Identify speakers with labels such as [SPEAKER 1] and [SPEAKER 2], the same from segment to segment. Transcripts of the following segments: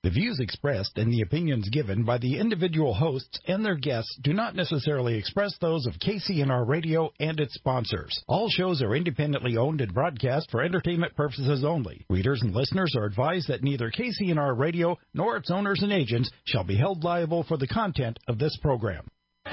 [SPEAKER 1] The views expressed and the opinions given by the individual hosts and their guests do not necessarily express those of KCNR Radio and its sponsors. All shows are independently owned and broadcast for entertainment purposes only. Readers and listeners are advised that neither KCNR Radio nor its owners and agents shall be held liable for the content of this program.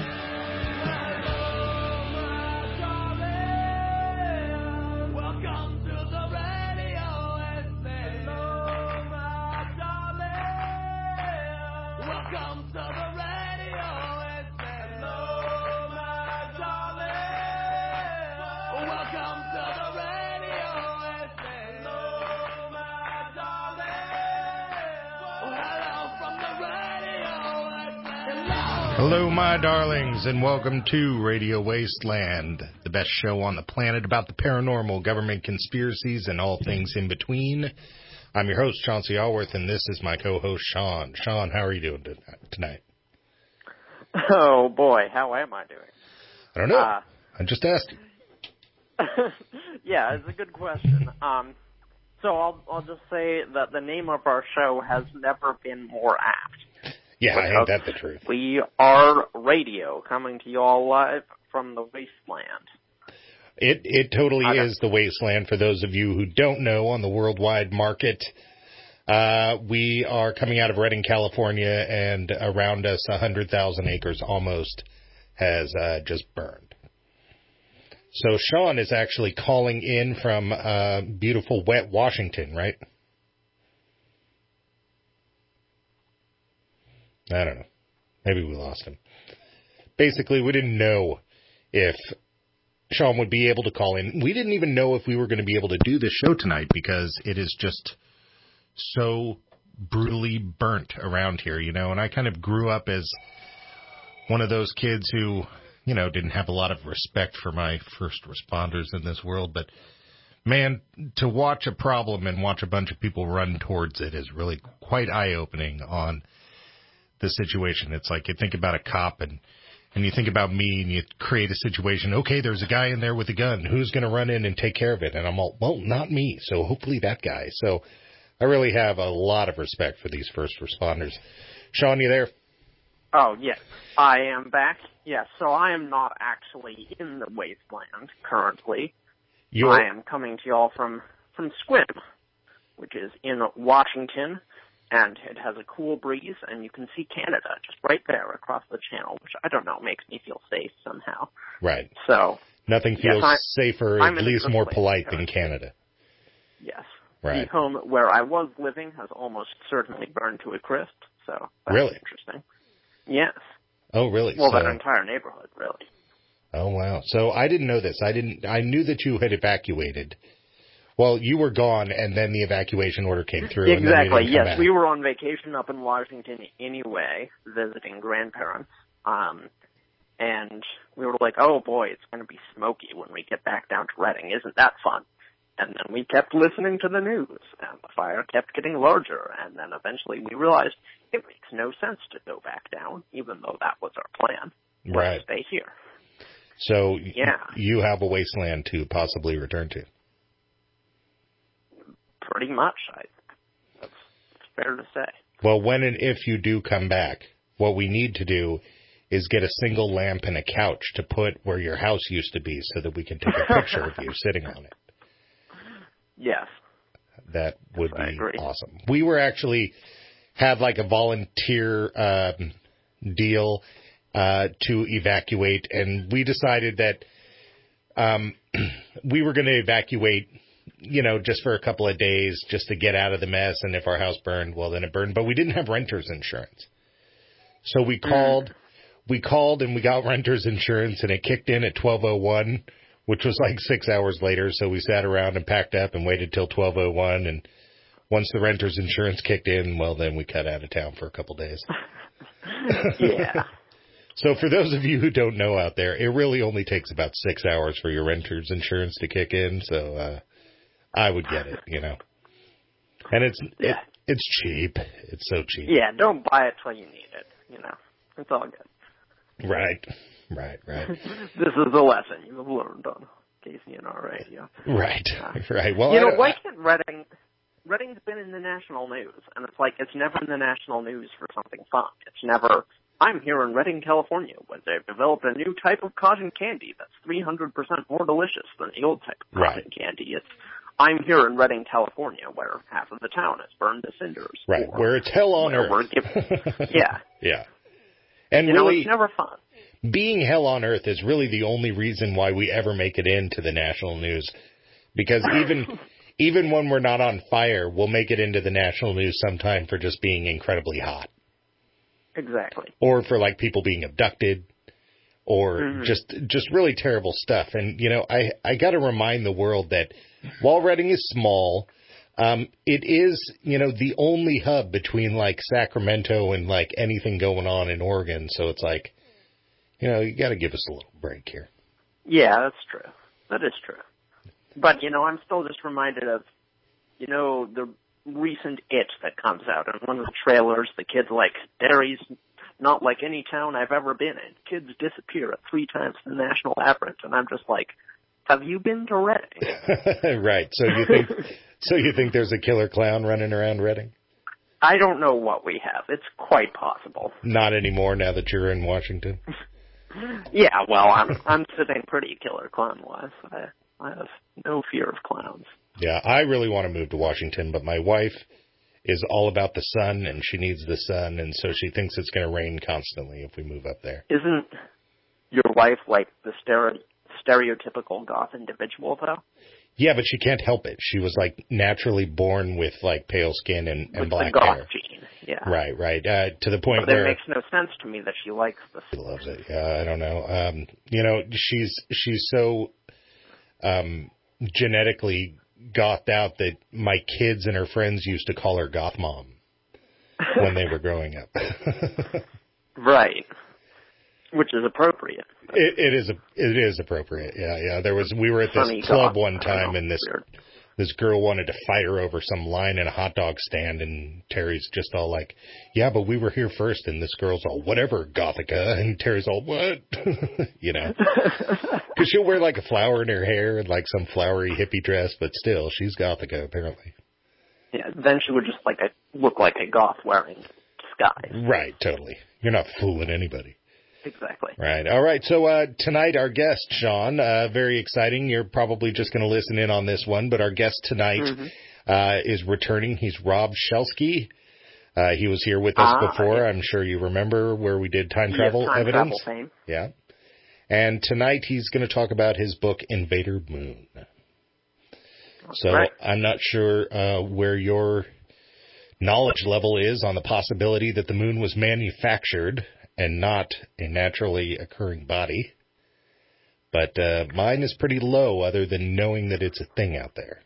[SPEAKER 2] Hello, my darlings, and welcome to Radio Wasteland, the best show on the planet about the paranormal, government conspiracies, and all things in between. I'm your host, Chauncey Allworth, and this is my co-host, Sean. Sean, how are you doing tonight?
[SPEAKER 3] Oh, boy, how am I doing?
[SPEAKER 2] I don't know. I just asked you.
[SPEAKER 3] Yeah, it's a good question. So I'll just say that the name of our show has never been more apt.
[SPEAKER 2] Yeah, ain't that the truth?
[SPEAKER 3] We are radio, coming to you all live from the wasteland.
[SPEAKER 2] It totally is the wasteland. For those of you who don't know, on the worldwide market, we are coming out of Redding, California, and around us 100,000 acres almost has just burned. So Sean is actually calling in from beautiful, wet Washington, right? I don't know. Maybe we lost him. Basically, we didn't know if Sean would be able to call in. We didn't even know if we were going to be able to do this show tonight because it is just so brutally burnt around here, you know. And I kind of grew up as one of those kids who, you know, didn't have a lot of respect for my first responders in this world. But, man, to watch a problem and watch a bunch of people run towards it is really quite eye-opening on the situation. It's like you think about a cop and you think about me and you create a situation. Okay, there's a guy in there with a gun. Who's going to run in and take care of it? And I'm all, well, not me. So hopefully that guy. So I really have a lot of respect for these first responders. Sean, you there?
[SPEAKER 3] Oh, yes. I am back. Yes, so I am not actually in the wasteland currently. I am coming to y'all from Sequim, which is in Washington. And it has a cool breeze, and you can see Canada just right there across the channel, which I don't know, makes me feel safe somehow.
[SPEAKER 2] Right.
[SPEAKER 3] So
[SPEAKER 2] nothing feels safer, at least more polite than Canada.
[SPEAKER 3] Yes.
[SPEAKER 2] Right.
[SPEAKER 3] The home where I was living has almost certainly burned to a crisp, so that's
[SPEAKER 2] really
[SPEAKER 3] interesting. Yes.
[SPEAKER 2] Oh, really?
[SPEAKER 3] Well, that entire neighborhood, really.
[SPEAKER 2] Oh, wow. So I didn't know this. I knew that you had evacuated. Well, you were gone, and then the evacuation order came through.
[SPEAKER 3] Exactly,
[SPEAKER 2] and then
[SPEAKER 3] yes. We were on vacation up in Washington anyway, visiting grandparents. And we were like, oh, boy, it's going to be smoky when we get back down to Redding. Isn't that fun? And then we kept listening to the news, and the fire kept getting larger. And then eventually we realized it makes no sense to go back down, even though that was our plan.
[SPEAKER 2] Right.
[SPEAKER 3] Let's stay here.
[SPEAKER 2] So you have a wasteland to possibly return to.
[SPEAKER 3] Pretty much, that's fair to say.
[SPEAKER 2] Well, when and if you do come back, what we need to do is get a single lamp and a couch to put where your house used to be so that we can take a picture of you sitting on it.
[SPEAKER 3] Yes.
[SPEAKER 2] That would be awesome. We were actually had like a volunteer deal to evacuate, and we decided that we were going to evacuate, you know, just for a couple of days, just to get out of the mess. And if our house burned, well, then it burned. But we didn't have renter's insurance. So we called and we got renter's insurance, and it kicked in at 12:01, which was like 6 hours later. So we sat around and packed up and waited till 12:01. And once the renter's insurance kicked in, well, then we cut out of town for a couple days.
[SPEAKER 3] Yeah.
[SPEAKER 2] So for those of you who don't know out there, it really only takes about 6 hours for your renter's insurance to kick in. So, I would get it, you know. And it's cheap. It's so cheap.
[SPEAKER 3] Yeah, don't buy it till you need it, you know. It's all good.
[SPEAKER 2] Right.
[SPEAKER 3] This is the lesson you've learned on KCNR Radio.
[SPEAKER 2] Right. Well,
[SPEAKER 3] you know, why can't Redding Reading's been in the national news, and it's like it's never in the national news for something fun. It's never, I'm here in Redding, California, where they've developed a new type of cotton candy that's 300% more delicious than the old type of cotton candy. It's, I'm here in Redding, California, where half of the town is burned to cinders.
[SPEAKER 2] Right, where it's hell on earth.
[SPEAKER 3] Yeah.
[SPEAKER 2] Yeah. And
[SPEAKER 3] you
[SPEAKER 2] really,
[SPEAKER 3] know, it's never fun.
[SPEAKER 2] Being hell on earth is really the only reason why we ever make it into the national news. Because even when we're not on fire, we'll make it into the national news sometime for just being incredibly hot.
[SPEAKER 3] Exactly.
[SPEAKER 2] Or for, like, people being abducted. Or just really terrible stuff. And, you know, I got to remind the world that while Redding is small, it is, you know, the only hub between, like, Sacramento and, like, anything going on in Oregon. So it's like, you know, you got to give us a little break here.
[SPEAKER 3] Yeah, that's true. That is true. But, you know, I'm still just reminded of, you know, the recent It that comes out. And one of the trailers, the kid's like, Derry's not like any town I've ever been in. Kids disappear at 3 times the national average. And I'm just like, have you been to Redding?
[SPEAKER 2] Right. So you think there's a killer clown running around Redding?
[SPEAKER 3] I don't know what we have. It's quite possible.
[SPEAKER 2] Not anymore now that you're in Washington.
[SPEAKER 3] Yeah, well, I'm sitting pretty killer clown-wise. I have no fear of clowns.
[SPEAKER 2] Yeah, I really want to move to Washington, but my wife is all about the sun, and she needs the sun, and so she thinks it's going to rain constantly if we move up there.
[SPEAKER 3] Isn't your wife like the stereotypical goth individual, though?
[SPEAKER 2] Yeah, but she can't help it. She was, like, naturally born with, like, pale skin and black
[SPEAKER 3] the goth
[SPEAKER 2] hair.
[SPEAKER 3] Gene. Yeah.
[SPEAKER 2] Right. To the point
[SPEAKER 3] but
[SPEAKER 2] where
[SPEAKER 3] it makes no sense to me that she likes this.
[SPEAKER 2] She loves it. Yeah, I don't know. You know, she's so genetically gothed out that my kids and her friends used to call her Goth Mom when they were growing up.
[SPEAKER 3] Right. Which is appropriate.
[SPEAKER 2] It is appropriate. Yeah. We were at this club one time, and this girl wanted to fight her over some line in a hot dog stand, and Terry's just all like, yeah, but we were here first, and this girl's all, whatever, Gothica, and Terry's all, what? You know? Because she'll wear, like, a flower in her hair and, like, some flowery hippie dress, but still, she's Gothica, apparently.
[SPEAKER 3] Yeah, then she would just, like, look like a goth wearing disguise.
[SPEAKER 2] Right, totally. You're not fooling anybody.
[SPEAKER 3] Exactly.
[SPEAKER 2] Right. All right. So tonight, our guest, Sean, very exciting. You're probably just going to listen in on this one, but our guest tonight is returning. He's Rob Shelsky. He was here with us before. Yeah. I'm sure you remember where we did time travel evidence.
[SPEAKER 3] Travel fame.
[SPEAKER 2] Yeah. And tonight he's going to talk about his book, Invader Moon. So right. I'm not sure where your knowledge level is on the possibility that the moon was manufactured and not a naturally occurring body. But mine is pretty low, other than knowing that it's a thing out there.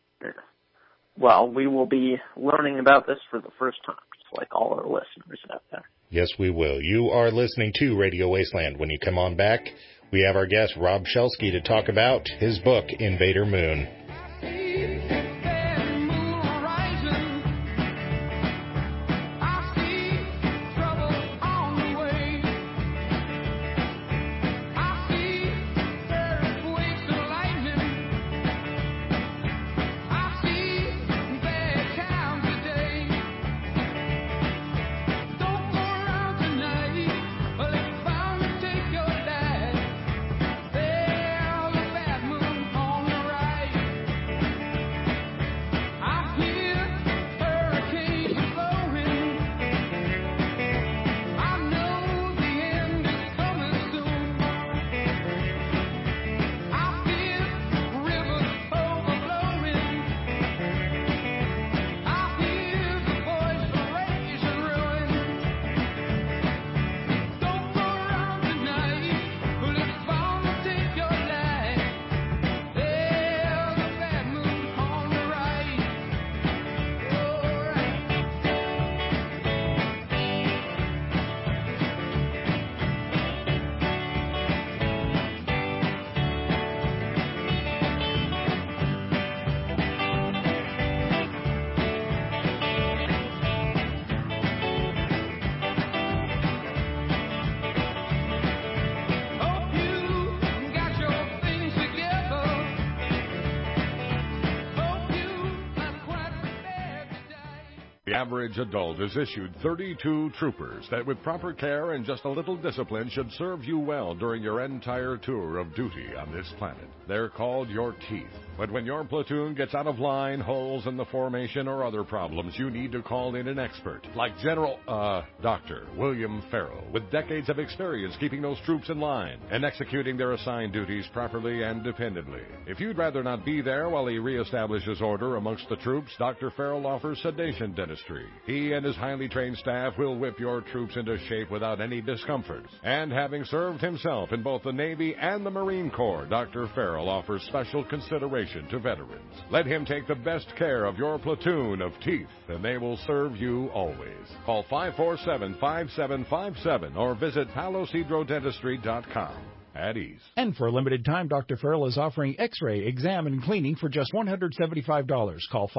[SPEAKER 3] Well, we will be learning about this for the first time, just like all our listeners out there.
[SPEAKER 2] Yes, we will. You are listening to Radio Wasteland. When you come on back, we have our guest, Rob Shelsky, to talk about his book, Invader Moon.
[SPEAKER 4] average adult is issued 32 troopers that with proper care and just a little discipline should serve you well during your entire tour of duty on this planet. They're called your teeth. But when your platoon gets out of line, holes in the formation, or other problems, you need to call in an expert, like Dr. William Farrell, with decades of experience keeping those troops in line and executing their assigned duties properly and dependably. If you'd rather not be there while he reestablishes order amongst the troops, Dr. Farrell offers sedation dentistry. He and his highly trained staff will whip your troops into shape without any discomfort. And having served himself in both the Navy and the Marine Corps, Dr. Farrell offers special consideration to veterans. Let him take the best care of your platoon of teeth, and they will serve you always. Call 547-5757 or visit palosidrodentistry.com. At ease.
[SPEAKER 1] And for a limited time, Dr. Farrell is offering X-ray, exam, and cleaning for just $175. Call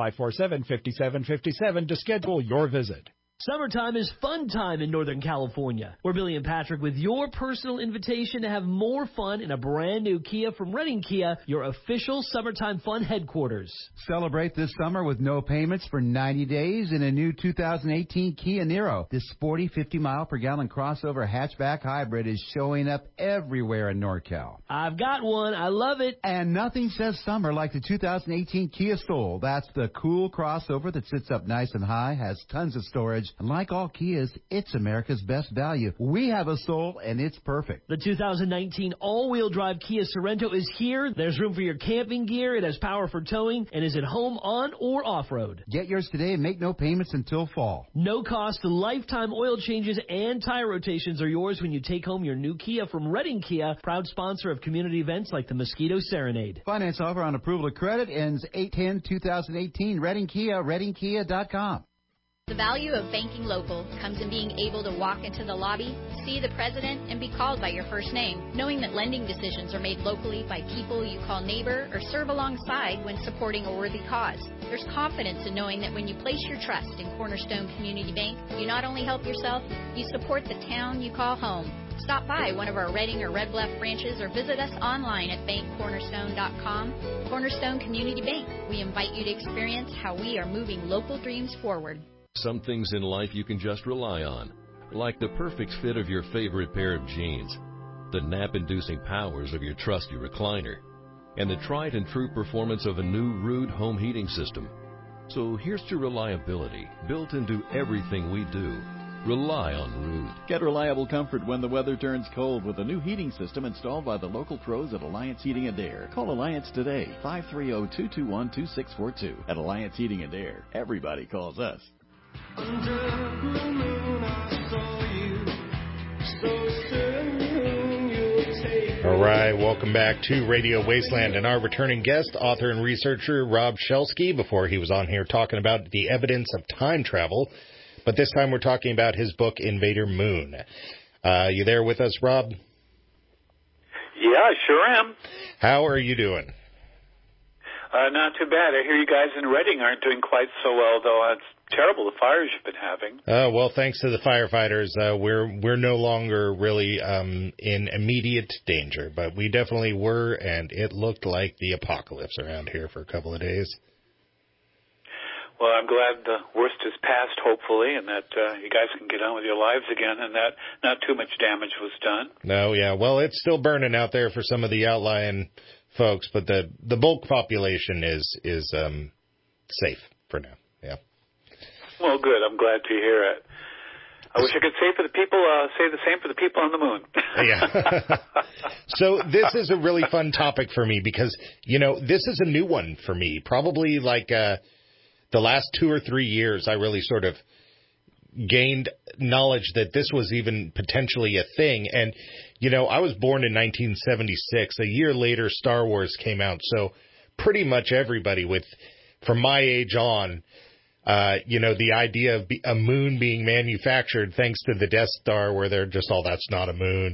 [SPEAKER 1] 547-5757 to schedule your visit.
[SPEAKER 5] Summertime is fun time in Northern California. We're Billy and Patrick with your personal invitation to have more fun in a brand new Kia from Redding Kia, your official summertime fun headquarters.
[SPEAKER 6] Celebrate this summer with no payments for 90 days in a new 2018 Kia Niro. This sporty 50-mile-per-gallon crossover hatchback hybrid is showing up everywhere in NorCal.
[SPEAKER 5] I've got one. I love it.
[SPEAKER 6] And nothing says summer like the 2018 Kia Soul. That's the cool crossover that sits up nice and high, has tons of storage. And like all Kias, it's America's best value. We have a Soul, and it's perfect.
[SPEAKER 5] The 2019 all-wheel drive Kia Sorento is here. There's room for your camping gear. It has power for towing and is at home on or off-road.
[SPEAKER 6] Get yours today and make no payments until fall.
[SPEAKER 5] No cost, lifetime oil changes and tire rotations are yours when you take home your new Kia from Redding Kia, proud sponsor of community events like the Mosquito Serenade.
[SPEAKER 6] Finance offer on approval of credit ends 8/10/2018. Redding Kia, ReddingKia.com.
[SPEAKER 7] The value of banking local comes in being able to walk into the lobby, see the president, and be called by your first name, knowing that lending decisions are made locally by people you call neighbor or serve alongside when supporting a worthy cause. There's confidence in knowing that when you place your trust in Cornerstone Community Bank, you not only help yourself, you support the town you call home. Stop by one of our Redding or Red Bluff branches or visit us online at bankcornerstone.com. Cornerstone Community Bank. We invite you to experience how we are moving local dreams forward.
[SPEAKER 8] Some things in life you can just rely on, like the perfect fit of your favorite pair of jeans, the nap-inducing powers of your trusty recliner, and the tried and true performance of a new Ruud home heating system. So here's to reliability built into everything we do. Rely on Ruud.
[SPEAKER 9] Get reliable comfort when the weather turns cold with a new heating system installed by the local pros at Alliance Heating and Air. Call Alliance today, 530-221-2642. At Alliance Heating and Air, everybody calls us.
[SPEAKER 10] Under the moon I saw you, so soon you'll take.
[SPEAKER 2] All right, welcome back to Radio Wasteland and our returning guest, author and researcher Rob Shelsky. Before he was on here talking about the evidence of time travel, but this time we're talking about his book Invader Moon. You there with us, Rob?
[SPEAKER 11] Yeah, I sure am.
[SPEAKER 2] How are you doing?
[SPEAKER 11] Not too bad. I hear you guys in Redding aren't doing quite so well, though. It's terrible, the fires you've been having.
[SPEAKER 2] Well, thanks to the firefighters, we're no longer really in immediate danger, but we definitely were, and it looked like the apocalypse around here for a couple of days.
[SPEAKER 11] Well, I'm glad the worst is past, hopefully, and that you guys can get on with your lives again, and that not too much damage was done.
[SPEAKER 2] No, yeah. Well, it's still burning out there for some of the outlying folks, but the bulk population is safe for now. Yeah.
[SPEAKER 11] Well, good. I'm glad to hear it. I wish I could say the same for the people on the moon.
[SPEAKER 2] Yeah. So this is a really fun topic for me because, this is a new one for me. Probably like the last 2 or 3 years, I really sort of gained knowledge that this was even potentially a thing. And, I was born in 1976. A year later, Star Wars came out. So pretty much everybody from my age on, the idea of a moon being manufactured thanks to the Death Star where they're just, that's not a moon,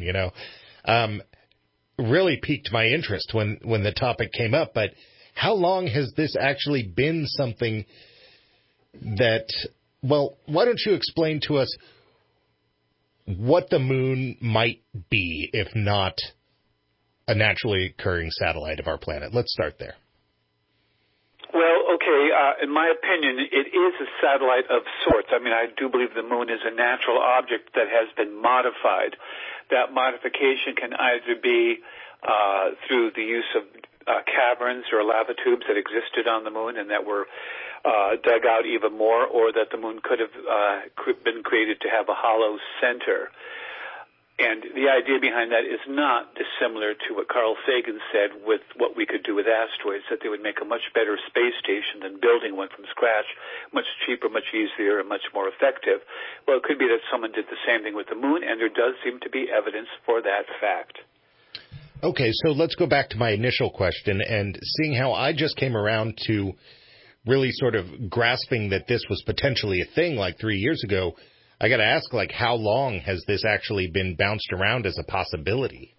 [SPEAKER 2] really piqued my interest when the topic came up. But how long has this actually been something that, why don't you explain to us what the moon might be if not a naturally occurring satellite of our planet? Let's start there.
[SPEAKER 11] Well, okay, say, in my opinion, it is a satellite of sorts. I mean, I do believe the moon is a natural object that has been modified. That modification can either be through the use of caverns or lava tubes that existed on the moon and that were dug out even more, or that the moon could have been created to have a hollow center. And the idea behind that is not dissimilar to what Carl Sagan said with what we could do with asteroids, that they would make a much better space station than building one from scratch, much cheaper, much easier, and much more effective. Well, it could be that someone did the same thing with the moon, and there does seem to be evidence for that fact.
[SPEAKER 2] Okay, so let's go back to my initial question, and seeing how I just came around to really sort of grasping that this was potentially a thing like 3 years ago, I got to ask, like, how long has this actually been bounced around as a possibility?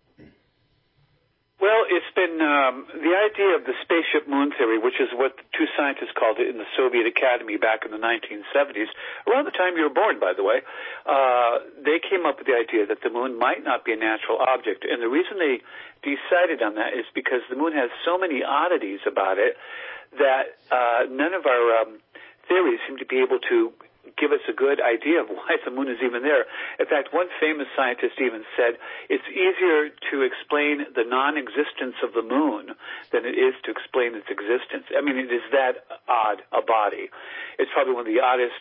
[SPEAKER 11] Well, it's been the idea of the spaceship moon theory, which is what two scientists called it in the Soviet Academy back in the 1970s, around the time you were born, by the way. They came up with the idea that the moon might not be a natural object. And the reason they decided on that is because the moon has so many oddities about it that none of our theories seem to be able to give us a good idea of why the moon is even there. In fact, one famous scientist even said it's easier to explain the non-existence of the moon than it is to explain its existence. I mean, it is that odd a body. It's probably one of the oddest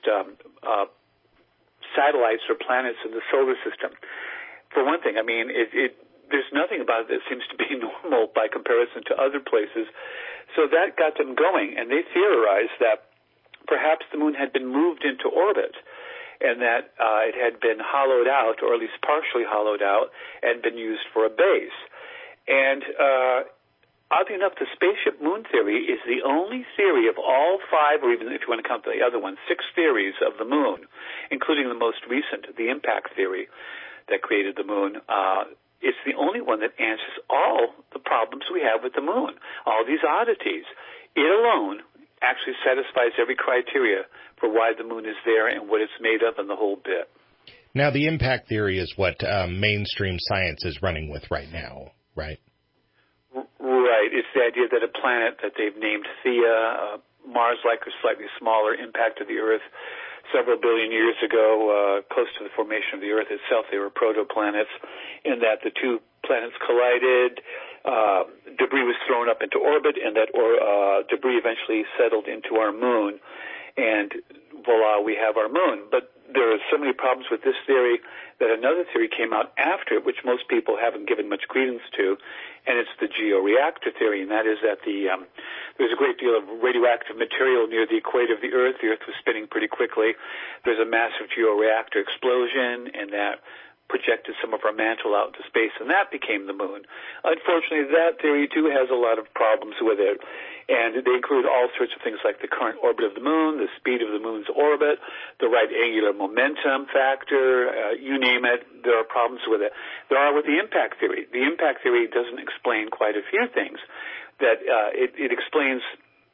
[SPEAKER 11] satellites or planets in the solar system. For one thing, I mean, there's nothing about it that seems to be normal by comparison to other places. So that got them going, and they theorized that perhaps the moon had been moved into orbit and that it had been hollowed out, or at least partially hollowed out, and been used for a base. And oddly enough, the spaceship moon theory is the only theory of all five, or even if you want to count the other one, 6 theories of the moon, including the most recent, the impact theory that created the moon. It's the only one that answers all the problems we have with the moon, all these oddities. It alone actually satisfies every criteria for why the moon is there and what it's made of and the whole bit.
[SPEAKER 2] Now, the impact theory is what mainstream science is running with right now, right?
[SPEAKER 11] Right. It's the idea that a planet that they've named Theia, Mars-like or slightly smaller, impacted the Earth several billion years ago, close to the formation of the Earth itself. They were protoplanets, in that the two planets collided, debris was thrown up into orbit, and that debris eventually settled into our moon, and voila, we have our moon. But there are so many problems with this theory that another theory came out after it, which most people haven't given much credence to, and it's the georeactor theory, and that is that there's a great deal of radioactive material near the equator of the Earth. The Earth was spinning pretty quickly. There's a massive georeactor explosion, and that projected some of our mantle out into space, and that became the moon. Unfortunately, that theory, too, has a lot of problems with it, and they include all sorts of things like the current orbit of the moon, the speed of the moon's orbit, the right angular momentum factor, you name it, there are problems with it. There are with the impact theory. The impact theory doesn't explain quite a few things. That it explains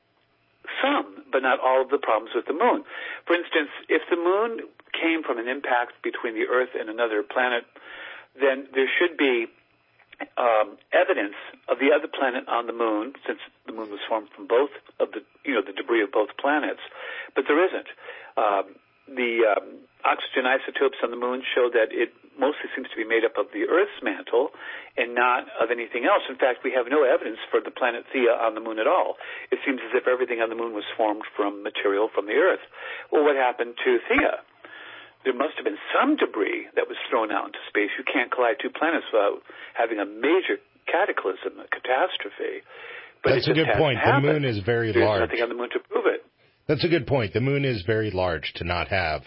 [SPEAKER 11] some, but not all of the problems with the moon. For instance, if the moon came from an impact between the Earth and another planet, then there should be evidence of the other planet on the moon, since the moon was formed from both of the debris of both planets. But there isn't. The oxygen isotopes on the moon show that it mostly seems to be made up of the Earth's mantle and not of anything else. In fact, we have no evidence for the planet Theia on the moon at all. It seems as if everything on the moon was formed from material from the Earth. Well, what happened to Theia? There must have been some debris that was thrown out into space. You can't collide two planets without having a major cataclysm, a catastrophe. But
[SPEAKER 2] that's a good point. The moon is very large.
[SPEAKER 11] There's nothing on the moon to prove it.
[SPEAKER 2] That's a good point. The moon is very large to not have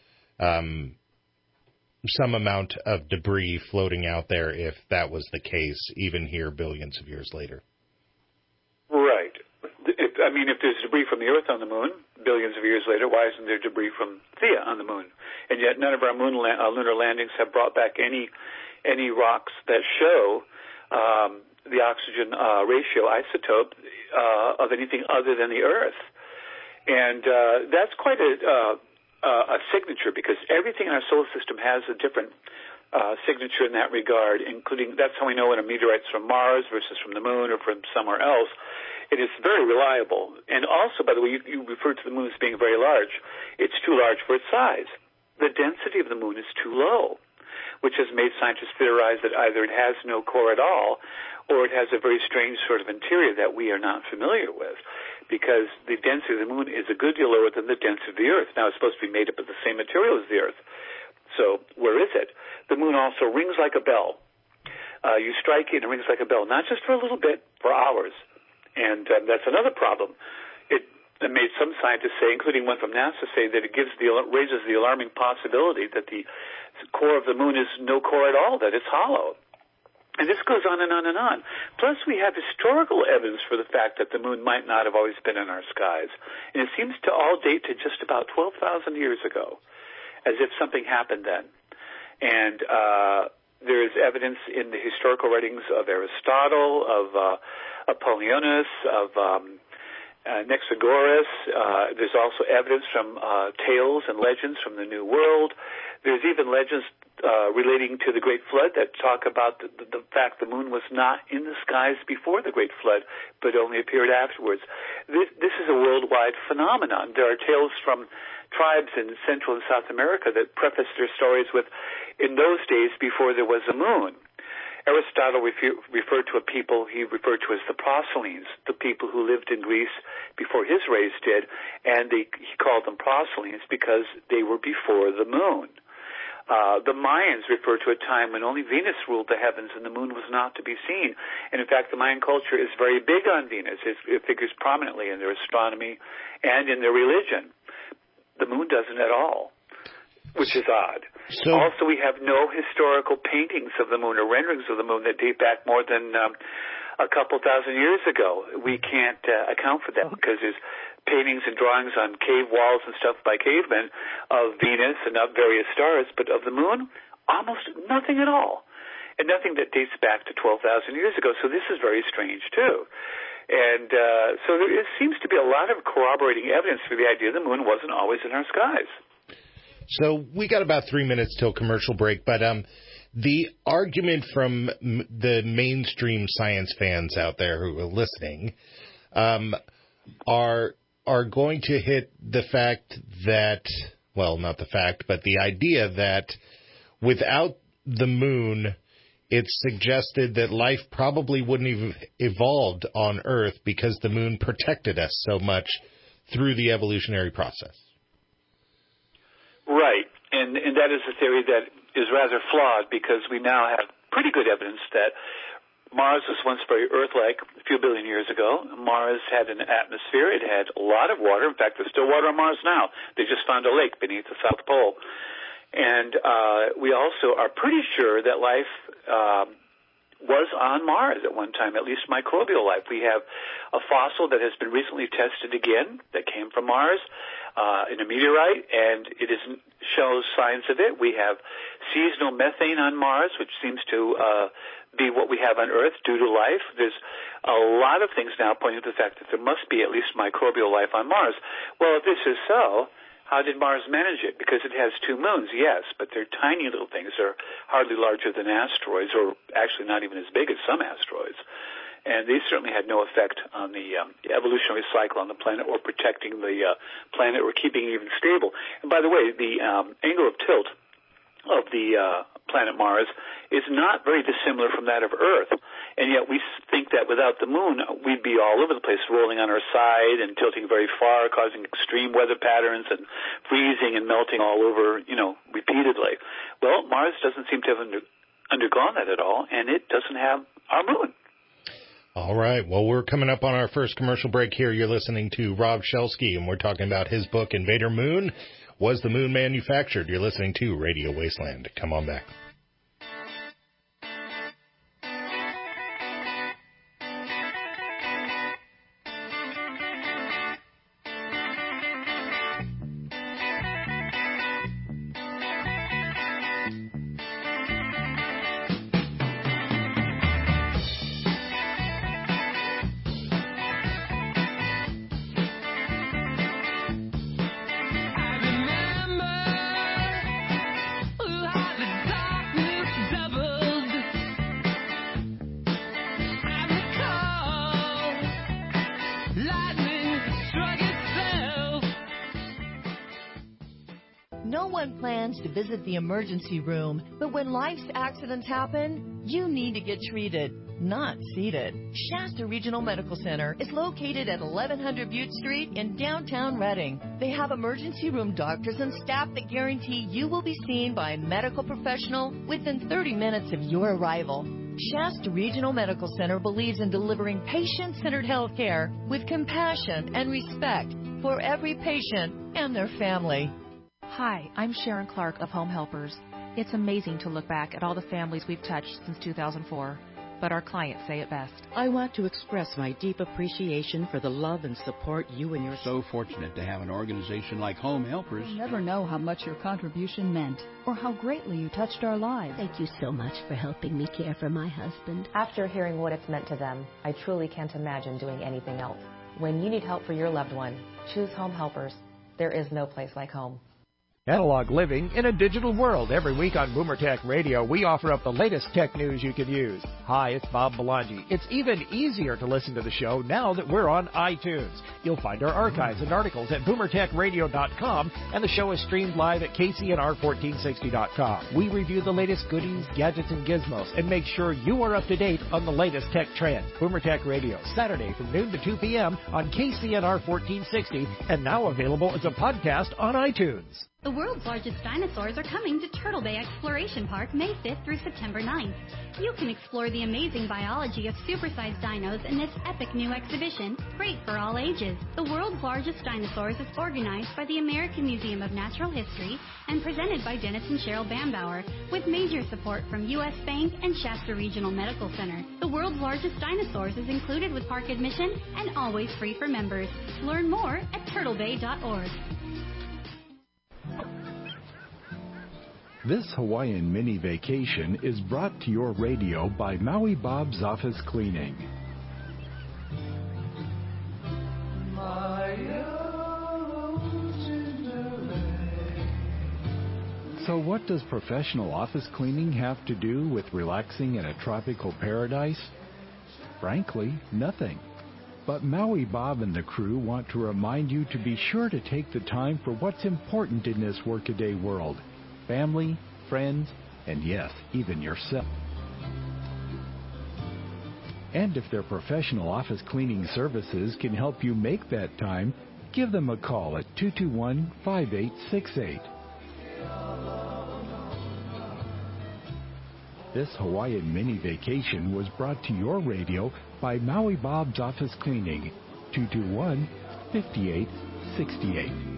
[SPEAKER 2] some amount of debris floating out there, if that was the case, even here billions of years later.
[SPEAKER 11] Right. If there's debris from the Earth on the moon billions of years later, why isn't there debris from Theia on the moon? And yet none of our lunar landings have brought back any rocks that show the oxygen ratio isotope of anything other than the Earth. And that's quite a signature, because everything in our solar system has a different signature in that regard, including, that's how we know when a meteorite's from Mars versus from the moon or from somewhere else, It is very reliable. And also, by the way, you referred to the moon as being very large. It's too large for its size. The density of the moon is too low, which has made scientists theorize that either it has no core at all or it has a very strange sort of interior that we are not familiar with, because the density of the moon is a good deal lower than the density of the Earth. Now, it's supposed to be made up of the same material as the Earth. So where is it? The moon also rings like a bell. You strike it and it rings like a bell, not just for a little bit, for hours. And that's another problem. It made some scientists say, including one from NASA, say that it raises the alarming possibility that the core of the moon is no core at all, that it's hollow. And this goes on and on and on. Plus, we have historical evidence for the fact that the moon might not have always been in our skies. And it seems to all date to just about 12,000 years ago, as if something happened then. And there is evidence in the historical writings of Aristotle, of Apollonius, of Anaxagoras. There's also evidence from tales and legends from the New World. There's even legends relating to the Great Flood that talk about the fact the moon was not in the skies before the Great Flood, but only appeared afterwards. This is a worldwide phenomenon. There are tales from tribes in Central and South America that preface their stories with, in those days before there was a moon. Aristotle referred to a people he referred to as the proselynes, the people who lived in Greece before his race did, and he called them proselynes because they were before the moon. The Mayans refer to a time when only Venus ruled the heavens and the moon was not to be seen. And in fact, the Mayan culture is very big on Venus. It figures prominently in their astronomy and in their religion. The moon doesn't at all, which is odd. So, also, we have no historical paintings of the moon or renderings of the moon that date back more than a couple thousand years ago. We can't account for that because there's paintings and drawings on cave walls and stuff by cavemen of Venus and of various stars, but of the moon, almost nothing at all, and nothing that dates back to 12,000 years ago. So this is very strange, too. And so there seems to be a lot of corroborating evidence for the idea the moon wasn't always in our skies.
[SPEAKER 2] So we got about 3 minutes till commercial break, but the argument from the mainstream science fans out there who are listening are going to hit the fact that, well, not the fact, but the idea that without the moon, it's suggested that life probably wouldn't have evolved on Earth because the moon protected us so much through the evolutionary process.
[SPEAKER 11] Right, and that is a theory that is rather flawed because we now have pretty good evidence that Mars was once very Earth-like a few billion years ago. Mars had an atmosphere. It had a lot of water. In fact, there's still water on Mars now. They just found a lake beneath the South Pole. And we also are pretty sure that life was on Mars at one time, at least microbial life. We have a fossil that has been recently tested again that came from Mars in a meteorite, and it shows signs of it. We have seasonal methane on Mars, which seems to be what we have on Earth due to life. There's a lot of things now pointing to the fact that there must be at least microbial life on Mars. Well, if this is so, how did Mars manage it? Because it has two moons, yes, but they're tiny little things. They're hardly larger than asteroids, or actually not even as big as some asteroids. And they certainly had no effect on the evolutionary cycle on the planet or protecting the planet or keeping it even stable. And by the way, the angle of tilt of the planet Mars is not very dissimilar from that of Earth. And yet we think that without the moon, we'd be all over the place, rolling on our side and tilting very far, causing extreme weather patterns and freezing and melting all over, repeatedly. Well, Mars doesn't seem to have undergone that at all, and it doesn't have our moon.
[SPEAKER 2] All right. Well, we're coming up on our first commercial break here. You're listening to Rob Shelsky, and we're talking about his book, Invader Moon. Was the Moon Manufactured? You're listening to Radio Wasteland. Come on back.
[SPEAKER 10] Dark
[SPEAKER 12] on plans to visit the emergency room, but when life's accidents happen, you need to get treated, not seated. Shasta Regional Medical Center is located at 1100 Butte Street in downtown Reading. They have emergency room doctors and staff that guarantee you will be seen by a medical professional within 30 minutes of your arrival. Shasta Regional Medical Center believes in delivering patient-centered health care with compassion and respect for every patient and their family.
[SPEAKER 13] Hi, I'm Sharon Clark of Home Helpers. It's amazing to look back at all the families we've touched since 2004. But our clients say it best.
[SPEAKER 14] I want to express my deep appreciation for the love and support you and your...
[SPEAKER 15] So fortunate to have an organization like Home Helpers.
[SPEAKER 16] You'll never know how much your contribution meant or how greatly you touched our lives.
[SPEAKER 17] Thank you so much for helping me care for my husband.
[SPEAKER 18] After hearing what it's meant to them, I truly can't imagine doing anything else. When you need help for your loved one, choose Home Helpers. There is no place like home.
[SPEAKER 19] Analog living in a digital world. Every week on Boomer Tech Radio, we offer up the latest tech news you can use. Hi, it's Bob Belangi. It's even easier to listen to the show now that we're on iTunes. You'll find our archives and articles at boomertechradio.com, and the show is streamed live at kcnr1460.com. We review the latest goodies, gadgets, and gizmos, and make sure you are up to date on the latest tech trends. Boomer Tech Radio, Saturday from noon to 2 p.m. on KCNR 1460, and now available as a podcast on iTunes.
[SPEAKER 20] The world's largest dinosaurs are coming to Turtle Bay Exploration Park May 5th through September 9th. You can explore the amazing biology of supersized dinos in this epic new exhibition, great for all ages. The world's largest dinosaurs is organized by the American Museum of Natural History and presented by Dennis and Cheryl Bambauer, with major support from U.S. Bank and Shasta Regional Medical Center. The world's largest dinosaurs is included with park admission and always free for members. Learn more at turtlebay.org.
[SPEAKER 21] This Hawaiian mini vacation is brought to your radio by Maui Bob's Office Cleaning. So what does professional office cleaning have to do with relaxing in a tropical paradise? Frankly, nothing. But Maui Bob and the crew want to remind you to be sure to take the time for what's important in this workaday world. Family, friends, and yes, even yourself. And if their professional office cleaning services can help you make that time, give them a call at 221-5868. This Hawaiian mini vacation was brought to your radio by Maui Bob's Office Cleaning, 221-5868.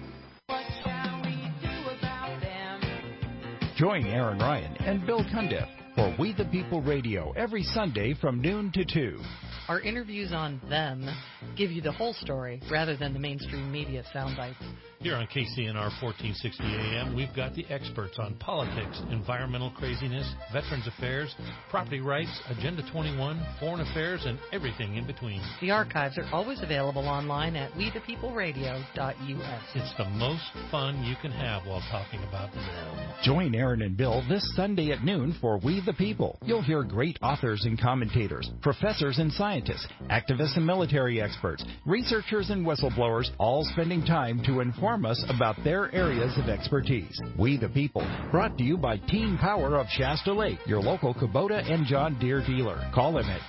[SPEAKER 1] Join Aaron Ryan and Bill Cundiff for We the People Radio every Sunday from noon to 2.
[SPEAKER 22] Our interviews on them give you the whole story rather than the mainstream media sound bites.
[SPEAKER 23] Here on KCNR 1460 AM, we've got the experts on politics, environmental craziness, veterans affairs, property rights, Agenda 21, foreign affairs, and everything in between.
[SPEAKER 22] The archives are always available online at wethepeopleradio.us.
[SPEAKER 23] It's the most fun you can have while talking about them.
[SPEAKER 1] Join Aaron and Bill this Sunday at noon for We the People. You'll hear great authors and commentators, professors and scientists, activists and military experts, researchers and whistleblowers, all spending time to inform us about their areas of expertise. We the People, brought to you by Team Power of Shasta Lake, your local Kubota and John Deere dealer. Call them at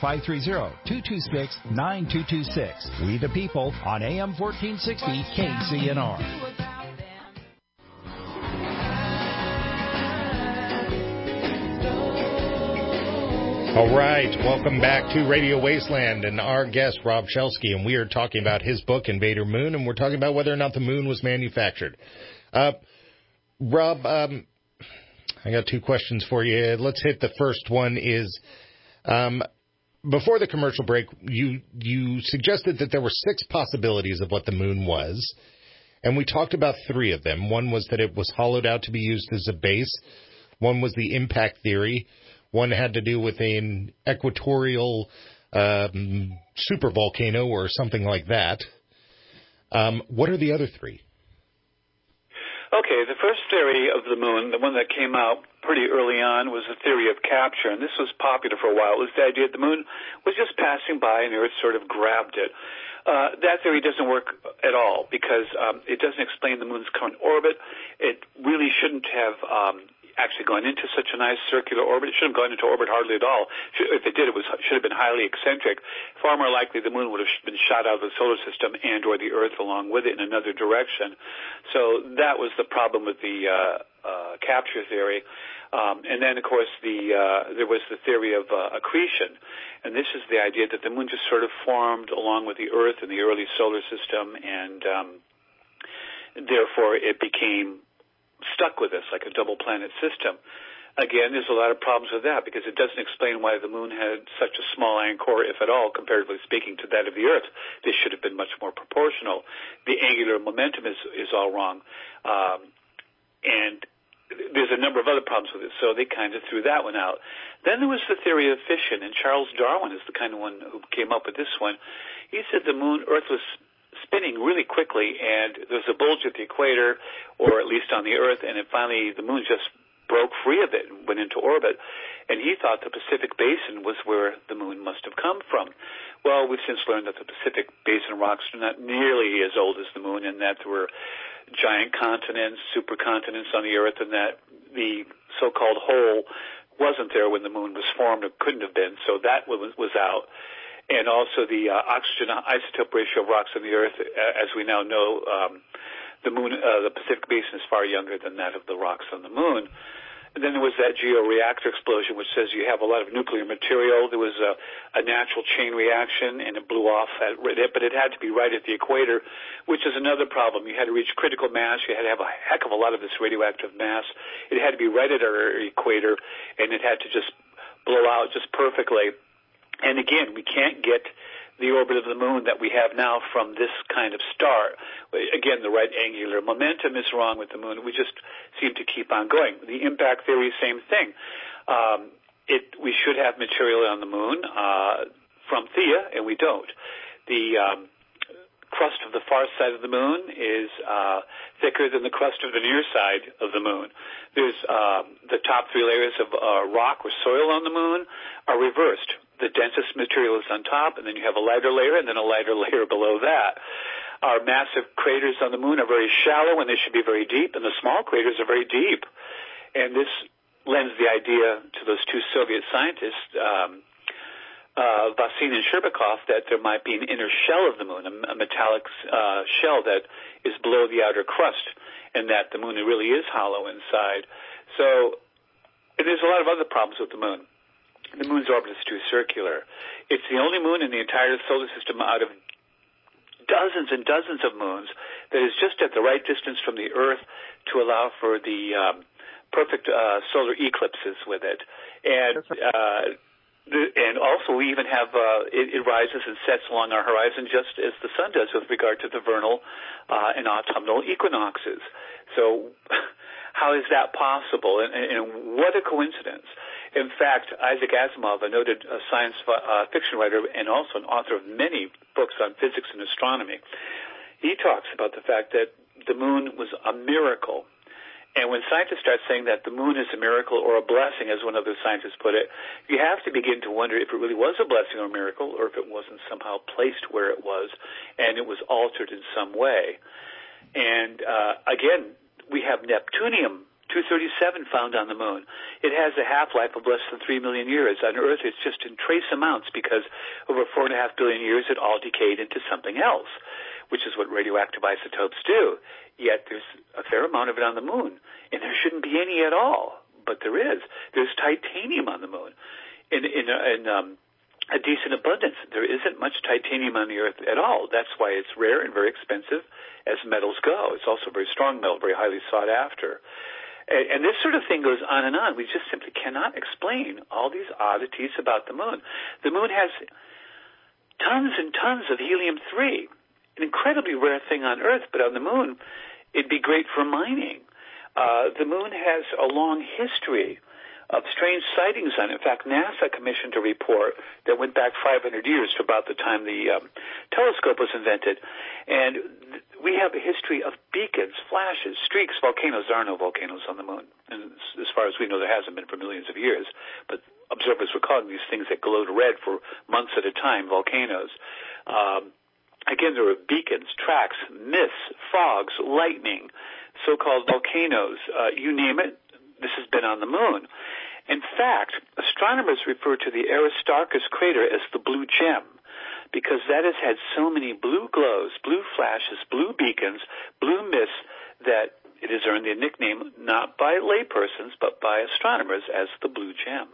[SPEAKER 1] 530-226-9226. We the People on AM 1460 KCNR.
[SPEAKER 2] All right, welcome back to Radio Wasteland and our guest, Rob Chelsky, and we are talking about his book, Invader Moon, and we're talking about whether or not the moon was manufactured. Rob, I got two questions for you. Let's hit the first one is, before the commercial break, you suggested that there were 6 possibilities of what the moon was, and we talked about 3 of them. One was that it was hollowed out to be used as a base. One was the impact theory. One had to do with an equatorial supervolcano or something like that. What are the other 3?
[SPEAKER 11] Okay, the first theory of the moon, the one that came out pretty early on, was the theory of capture, and this was popular for a while. It was the idea that the moon was just passing by and the Earth sort of grabbed it. That theory doesn't work at all because it doesn't explain the moon's current orbit. It really shouldn't have actually gone into such a nice circular orbit. It shouldn't have gone into orbit hardly at all. If it did, should have been highly eccentric. Far more likely the moon would have been shot out of the solar system and or the Earth along with it in another direction. So that was the problem with the capture theory. And then, of course, there was the theory of accretion. And this is the idea that the moon just sort of formed along with the Earth in the early solar system, and therefore it became stuck with us like a double planet system. Again, there's a lot of problems with that because it doesn't explain why the moon had such a small anchor, if at all, comparatively speaking, to that of the Earth. This should have been much more proportional. The angular momentum is all wrong. And there's a number of other problems with it, so they kind of threw that one out. Then there was the theory of fission, and Charles Darwin is the kind of one who came up with this one. He said the Earth was spinning really quickly, and there's a bulge at the equator, or at least on the Earth, and then finally the moon just broke free of it and went into orbit. And he thought the Pacific Basin was where the moon must have come from. Well, we've since learned that the Pacific Basin rocks are not nearly as old as the moon, and that there were giant continents, supercontinents on the Earth, and that the so-called hole wasn't there when the moon was formed. It couldn't have been, so that was out. And also the oxygen isotope ratio of rocks on the Earth, as we now know, the Pacific Basin is far younger than that of the rocks on the moon. And then there was that georeactor explosion, which says you have a lot of nuclear material. There was a natural chain reaction, and it blew off but it had to be right at the equator, which is another problem. You had to reach critical mass. You had to have a heck of a lot of this radioactive mass. It had to be right at our equator, and it had to just blow out just perfectly. And again, we can't get the orbit of the moon that we have now from this kind of star. Again, the right angular momentum is wrong with the moon. We just seem to keep on going. The impact theory, same thing. We should have material on the moon from Theia, and we don't. The crust of the far side of the moon is thicker than the crust of the near side of the moon. There's the top three layers of rock or soil on the moon are reversed. The densest material is on top, and then you have a lighter layer, and then a lighter layer below that. Our massive craters on the moon are very shallow, and they should be very deep, and the small craters are very deep. And this lends the idea to those two Soviet scientists, Vasin and Sherbakov, that there might be an inner shell of the moon, a metallic shell that is below the outer crust, and that the moon really is hollow inside. So there's a lot of other problems with the moon. The moon's orbit is too circular. It's the only moon in the entire solar system out of dozens and dozens of moons that is just at the right distance from the Earth to allow for the perfect solar eclipses with it. And also we even have it rises and sets along our horizon just as the sun does with regard to the vernal and autumnal equinoxes. So how is that possible? And what a coincidence. In fact, Isaac Asimov, a noted science fiction writer and also an author of many books on physics and astronomy, he talks about the fact that the moon was a miracle. And when scientists start saying that the moon is a miracle or a blessing, as one other scientist put it, you have to begin to wonder if it really was a blessing or a miracle, or if it wasn't somehow placed where it was and it was altered in some way. And again, we have Neptunium-237 found on the moon. It has a half-life of less than 3 million years. On Earth, it's just in trace amounts because over 4.5 billion years it all decayed into something else, which is what radioactive isotopes do. Yet there's a fair amount of it on the moon, and there shouldn't be any at all, but there is. There's titanium on the moon in a decent abundance. There isn't much titanium on the Earth at all. That's why it's rare and very expensive as metals go. It's also a very strong metal, very highly sought after. And this sort of thing goes on and on. We just simply cannot explain all these oddities about the moon. The moon has tons and tons of helium-3, an incredibly rare thing on Earth, but on the moon, it'd be great for mining. The moon has a long history of strange sightings on it. In fact, NASA commissioned a report that went back 500 years to about the time the telescope was invented. And we have a history of beacons, flashes, streaks, volcanoes. There are no volcanoes on the moon. And as far as we know, there hasn't been for millions of years. But observers were calling these things that glowed red for months at a time volcanoes. Again, there are beacons, tracks, mists, fogs, lightning, so-called volcanoes, you name it, this has been on the moon. In fact, astronomers refer to the Aristarchus crater as the blue gem, because that has had so many blue glows, blue flashes, blue beacons, blue mists, that it has earned the nickname not by laypersons, but by astronomers as the blue gem.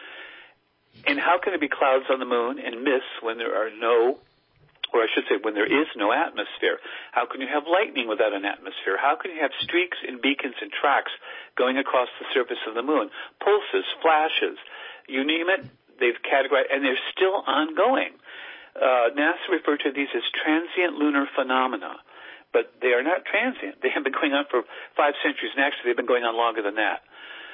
[SPEAKER 11] And how can there be clouds on the moon and mists when there are no, or I should say when there is no atmosphere? How can you have lightning without an atmosphere? How can you have streaks and beacons and tracks going across the surface of the moon? Pulses, flashes, you name it, they've categorized, and they're still ongoing. NASA referred to these as transient lunar phenomena, but they are not transient. They have been going on for 5 centuries, and actually they've been going on longer than that.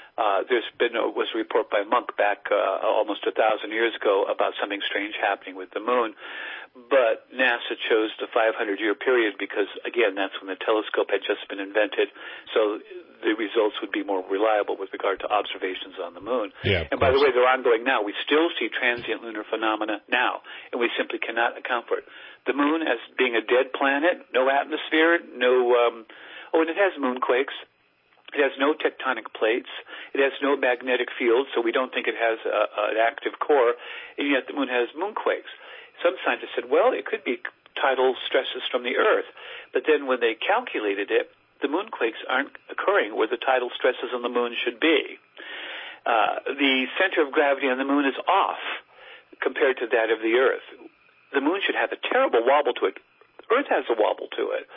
[SPEAKER 11] Was a report by Munk back almost 1,000 years ago about something strange happening with the moon, but NASA chose the 500-year period because, again, that's when the telescope had just been invented, so the results would be more reliable with regard to observations on the moon.
[SPEAKER 2] Yeah,
[SPEAKER 11] and by the way, they're ongoing now. We still see transient lunar phenomena now, and we simply cannot account for it. The moon as being a dead planet, no atmosphere, and it has moonquakes. It has no tectonic plates. It has no magnetic field, so we don't think it has an active core, and yet the moon has moonquakes. Some scientists said, well, it could be tidal stresses from the Earth, but then when they calculated it, the moonquakes aren't occurring where the tidal stresses on the moon should be. The center of gravity on the moon is off compared to that of the Earth. The moon should have a terrible wobble to it. Earth has a wobble to it,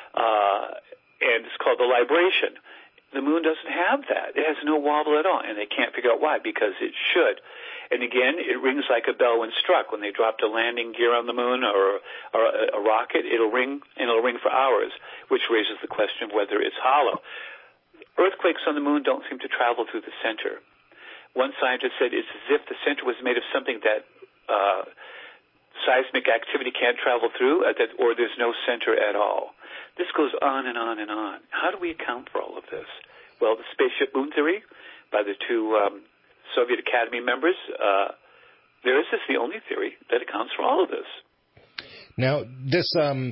[SPEAKER 11] and it's called the libration. The moon doesn't have that. It has no wobble at all, and they can't figure out why, because it should. And again, it rings like a bell when struck. When they dropped a landing gear on the moon or a rocket, it'll ring, and it'll ring for hours, which raises the question of whether it's hollow. Earthquakes on the moon don't seem to travel through the center. One scientist said it's as if the center was made of something that seismic activity can't travel through, or there's no center at all. This goes on and on and on. How do we account for all of this? Well, the spaceship moon theory by the two Soviet Academy members, this is the only theory that accounts for all of this.
[SPEAKER 2] Now, this,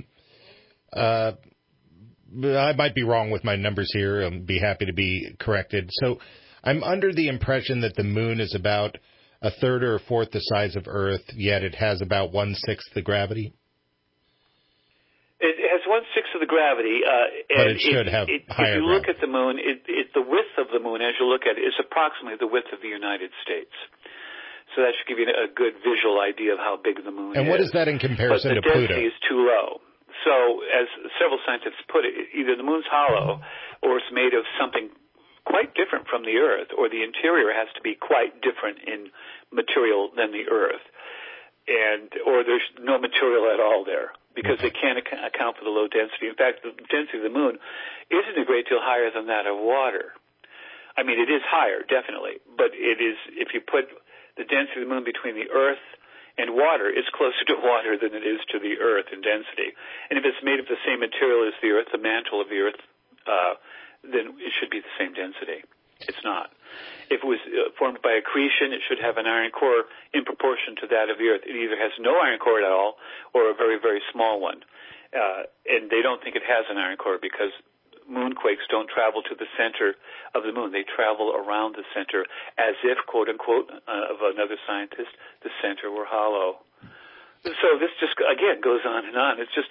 [SPEAKER 2] I might be wrong with my numbers here. I'll be happy to be corrected. So I'm under the impression that the moon is about a third or a fourth the size of Earth, yet it has about 1/6 the gravity.
[SPEAKER 11] It has 1/6 of the gravity,
[SPEAKER 2] but it should have higher.
[SPEAKER 11] If you look at the moon, the width of the moon, as you look at it, is approximately the width of the United States. So that should give you a good visual idea of how big the moon is.
[SPEAKER 2] And what is that in comparison to Pluto?
[SPEAKER 11] But the density is too low. So, as several scientists put it, either the moon's hollow or it's made of something quite different from the Earth, or the interior has to be quite different in material than the Earth, or there's no material at all there, because they can't account for the low density. In fact, the density of the moon isn't a great deal higher than that of water. I mean, it is higher, definitely, but it is, if you put the density of the moon between the Earth and water, it's closer to water than it is to the Earth in density. And if it's made of the same material as the Earth, the mantle of the Earth, then it should be the same density. It's not. If it was formed by accretion, it should have an iron core in proportion to that of the Earth. It either has no iron core at all or a very, very small one. And they don't think it has an iron core because moonquakes don't travel to the center of the moon. They travel around the center as if, quote unquote, of another scientist, the center were hollow. So this just, again, goes on and on. It's just,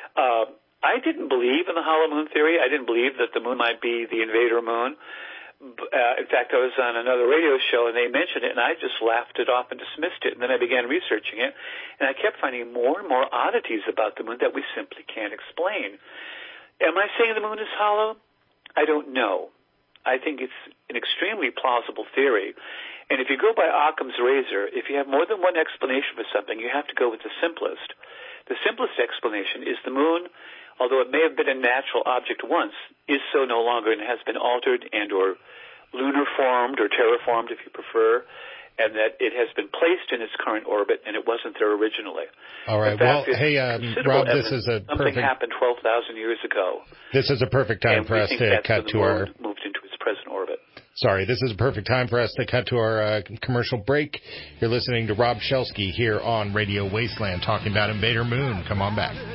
[SPEAKER 11] I didn't believe in the hollow moon theory. I didn't believe that the moon might be the invader moon. In fact, I was on another radio show and they mentioned it, and I just laughed it off and dismissed it. And then I began researching it, and I kept finding more and more oddities about the moon that we simply can't explain. Am I saying the moon is hollow? I don't know. I think it's an extremely plausible theory. And if you go by Occam's razor, if you have more than one explanation for something, you have to go with the simplest. The simplest explanation is the moon, although it may have been a natural object once, is so no longer and has been altered and or lunar formed or terraformed, if you prefer, and that it has been placed in its current orbit and it wasn't there originally.
[SPEAKER 2] All right. Well, hey, Rob, this is
[SPEAKER 11] something happened 12,000 years ago.
[SPEAKER 2] This is a perfect time for us to cut to our
[SPEAKER 11] moved into its present orbit.
[SPEAKER 2] Sorry, this is a perfect time for us to cut to our commercial break. You're listening to Rob Shelsky here on Radio Wasteland talking about Invader Moon. Come on back.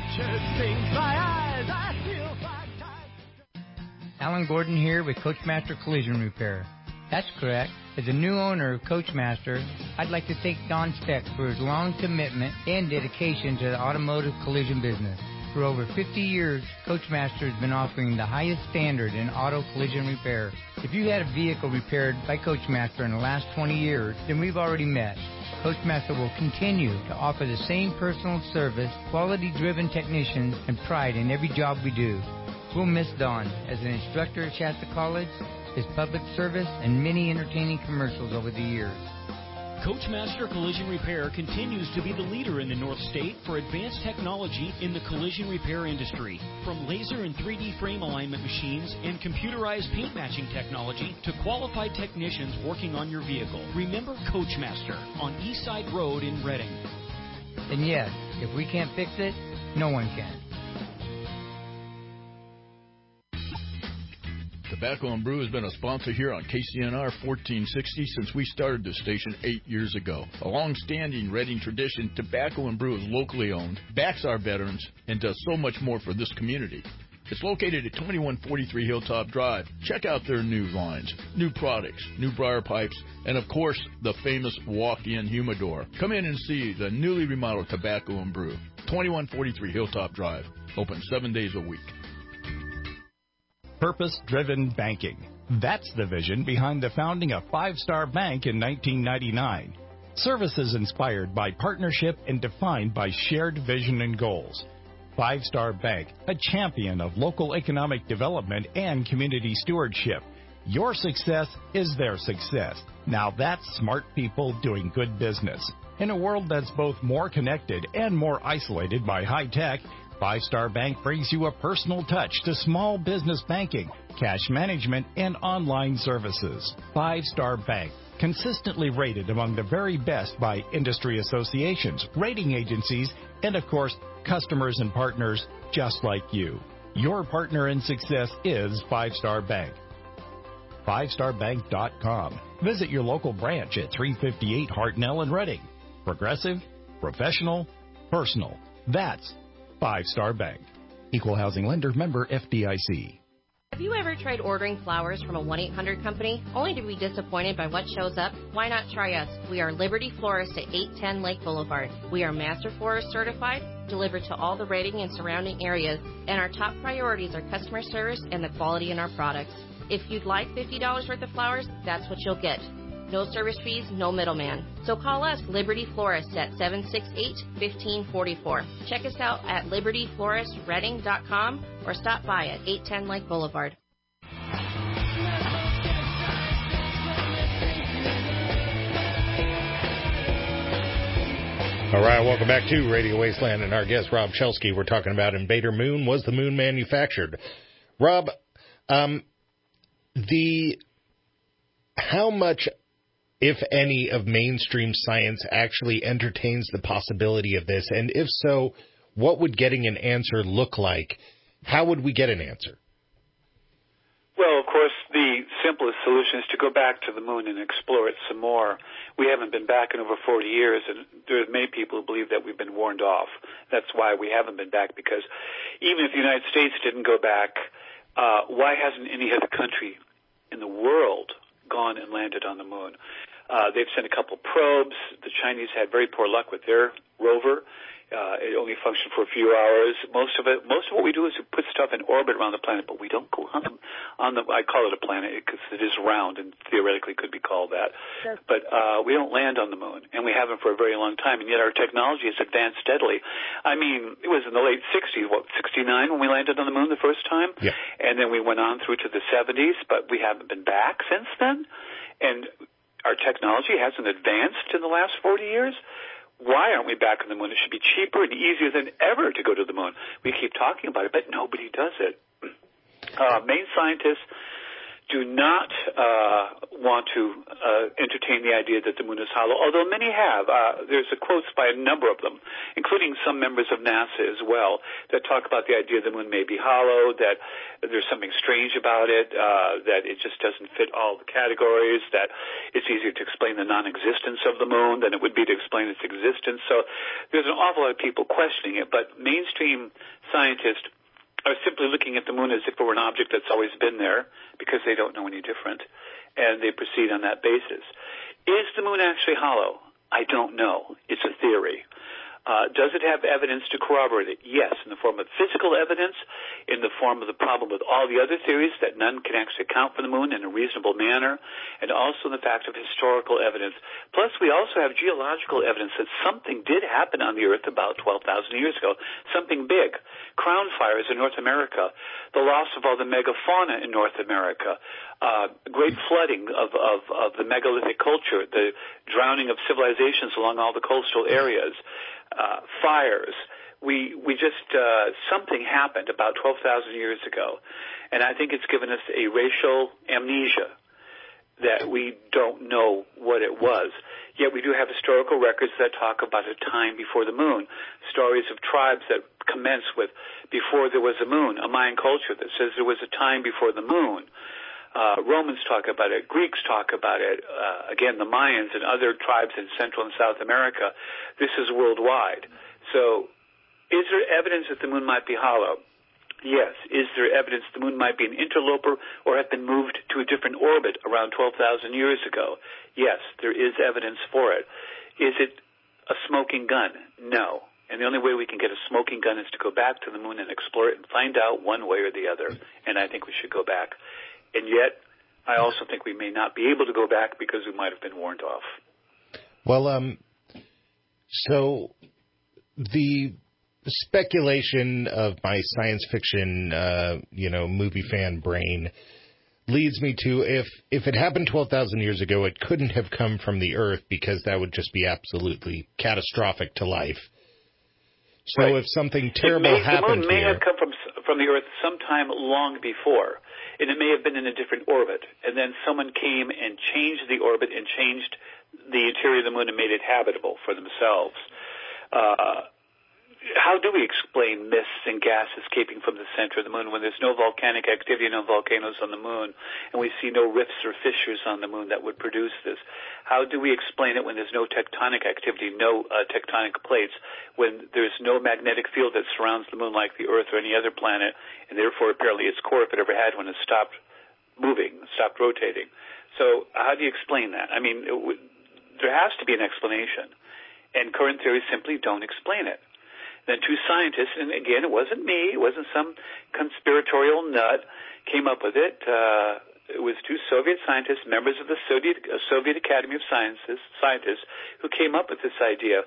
[SPEAKER 3] Alan Gordon here with Coachmaster Collision Repair. That's correct. As a new owner of Coachmaster, I'd like to thank Don Speck for his long commitment and dedication to the automotive collision business. For over 50 years, Coachmaster has been offering the highest standard in auto collision repair. If you had a vehicle repaired by Coachmaster in the last 20 years, then we've already met. Coachmaster will continue to offer the same personal service, quality-driven technicians, and pride in every job we do. We'll miss Don as an instructor at Shasta College, his public service, and many entertaining commercials over the years.
[SPEAKER 4] Coachmaster Collision Repair continues to be the leader in the North State for advanced technology in the collision repair industry. From laser and 3D frame alignment machines and computerized paint matching technology to qualified technicians working on your vehicle. Remember Coachmaster on Eastside Road in Reading.
[SPEAKER 3] And yes, if we can't fix it, no one can.
[SPEAKER 15] Tobacco and Brew has been a sponsor here on KCNR 1460 since we started this station 8 years ago. A long-standing Reading tradition, Tobacco and Brew is locally owned, backs our veterans, and does so much more for this community. It's located at 2143 Hilltop Drive. Check out their new lines, new products, new briar pipes, and of course, the famous walk-in humidor. Come in and see the newly remodeled Tobacco and Brew. 2143 Hilltop Drive. Open 7 days a week.
[SPEAKER 1] Purpose-driven banking. That's the vision behind the founding of Five Star Bank in 1999. Services inspired by partnership and defined by shared vision and goals. Five Star Bank, a champion of local economic development and community stewardship. Your success is their success. Now that's smart people doing good business. In a world that's both more connected and more isolated by high tech, Five Star Bank brings you a personal touch to small business banking, cash management, and online services. Five Star Bank, consistently rated among the very best by industry associations, rating agencies, and of course, customers and partners just like you. Your partner in success is Five Star Bank. FiveStarBank.com. Visit your local branch at 358 Hartnell in Reading. Progressive, professional, personal. That's Five Star Bank. Equal housing lender, member FDIC.
[SPEAKER 5] Have you ever tried ordering flowers from a 1-800 company only to be disappointed by what shows up? Why not try us? We are Liberty Florist at 810 Lake Boulevard. We are Master Florist certified, delivered to all the Reading and surrounding areas, and our top priorities are customer service and the quality in our products. If you'd like $50 worth of flowers, that's what you'll get. No service fees, no middleman. So call us, Liberty Florist, at 768-1544. Check us out at libertyfloristreading.com or stop by at 810 Lake Boulevard.
[SPEAKER 2] All right, welcome back to Radio Wasteland and our guest, Rob Shelsky. We're talking about Invader Moon. Was the moon manufactured? Rob, how much, if any, of mainstream science actually entertains the possibility of this? And if so, what would getting an answer look like? How would we get an answer?
[SPEAKER 11] Well, of course, the simplest solution is to go back to the moon and explore it some more. We haven't been back in over 40 years, and there are many people who believe that we've been warned off. That's why we haven't been back, because even if the United States didn't go back, why hasn't any other country in the world gone and landed on the moon? They've sent a couple probes. The Chinese had very poor luck with their rover. It only functioned for a few hours. Most of what we do is we put stuff in orbit around the planet, but we don't go on the I call it a planet because it is round and theoretically could be called that. Sure. But we don't land on the moon, and we haven't for a very long time, and yet our technology has advanced steadily. I mean, it was in the late 60s, 69 when we landed on the moon the first time?
[SPEAKER 2] Yeah.
[SPEAKER 11] And then we went on through to the 70s, but we haven't been back since then. And our technology hasn't advanced in the last 40 years. Why aren't we back on the moon? It should be cheaper and easier than ever to go to the moon. We keep talking about it, but nobody does it. Main scientists do not want to entertain the idea that the moon is hollow, although many have. There's quotes by a number of them, including some members of NASA as well, that talk about the idea the moon may be hollow, that there's something strange about it, that it just doesn't fit all the categories, that it's easier to explain the non-existence of the moon than it would be to explain its existence. So there's an awful lot of people questioning it, but mainstream scientists are simply looking at the moon as if it were an object that's always been there because they don't know any different, and they proceed on that basis. Is the moon actually hollow? I don't know. It's a theory. Does it have evidence to corroborate it? Yes, in the form of physical evidence, in the form of the problem with all the other theories that none can actually account for the moon in a reasonable manner, and also in the fact of historical evidence. Plus, we also have geological evidence that something did happen on the Earth about 12,000 years ago, something big. Crown fires in North America, the loss of all the megafauna in North America, great flooding of the megalithic culture, the drowning of civilizations along all the coastal areas, fires. We just, something happened about 12,000 years ago, and I think it's given us a racial amnesia that we don't know what it was. Yet we do have historical records that talk about a time before the moon, stories of tribes that commence with before there was a moon, a Mayan culture that says there was a time before the moon. Romans talk about it. Greeks talk about it. Again, the Mayans and other tribes in Central and South America. This is worldwide. So is there evidence that the moon might be hollow? Yes. Is there evidence the moon might be an interloper or have been moved to a different orbit around 12,000 years ago? Yes, there is evidence for it. Is it a smoking gun? No. And the only way we can get a smoking gun is to go back to the moon and explore it and find out one way or the other. And I think we should go back. And yet, I also think we may not be able to go back because we might have been warned off.
[SPEAKER 2] Well, so the speculation of my science fiction, movie fan brain leads me to if it happened 12,000 years ago, it couldn't have come from the Earth because that would just be absolutely catastrophic to life. So right. If something terrible happened
[SPEAKER 11] the moon may have come from the Earth sometime long before, and it may have been in a different orbit, and then someone came and changed the orbit and changed the interior of the moon and made it habitable for themselves. How do we explain mists and gas escaping from the center of the moon when there's no volcanic activity, no volcanoes on the moon, and we see no rifts or fissures on the moon that would produce this? How do we explain it when there's no tectonic activity, no tectonic plates, when there's no magnetic field that surrounds the moon like the Earth or any other planet, and therefore apparently its core, if it ever had one, has stopped moving, stopped rotating? So how do you explain that? I mean, there has to be an explanation, and current theories simply don't explain it. Then two scientists, and again, it wasn't me, it wasn't some conspiratorial nut, came up with it. It was two Soviet scientists, members of the Soviet Academy of scientists, who came up with this idea.